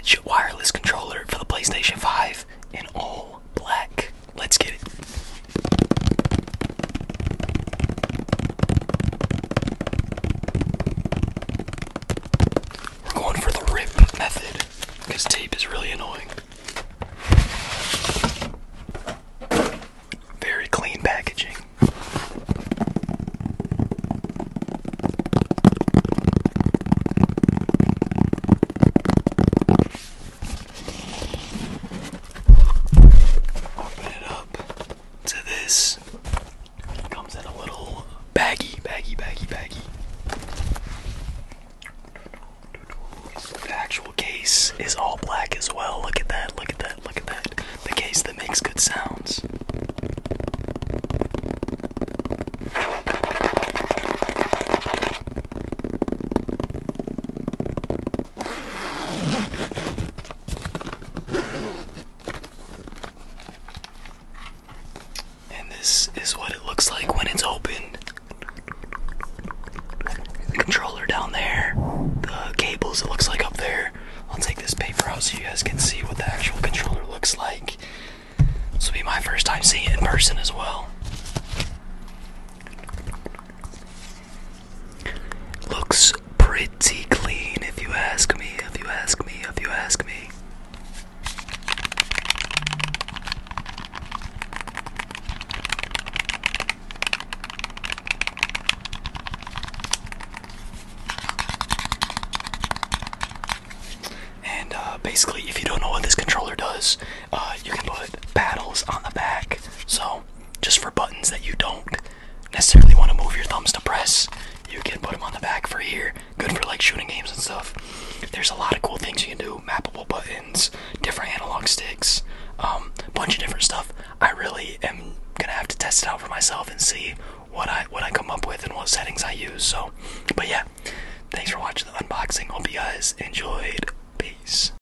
vintage wireless controller for the PlayStation 5 in all black. Let's get it. We're going for the rip method because tape is really annoying. Very clean packaging. Open it up to this. It comes in a little baggy. The actual case is all black as well. Look at that. The case that makes good sounds. And this is what it looks like when it's opened. The controller down there, the cables it looks like up there. I'll take this paper out so you guys can see what the actual controller looks like. This will be my first time seeing it in person as well. Looks pretty clean if you ask me. And basically, if you don't know what this controller does, you can put paddles on the back. So, just for buttons that you don't necessarily want to move your thumbs to press, you can put them on the back for here. Good for like shooting games and stuff. There's a lot of cool things you can do. Mappable buttons, different analog sticks, bunch of different stuff. I really am gonna have to test it out for myself and see what I come up with and what settings I use. So, but yeah, thanks for watching the unboxing. Hope you guys enjoyed. Peace.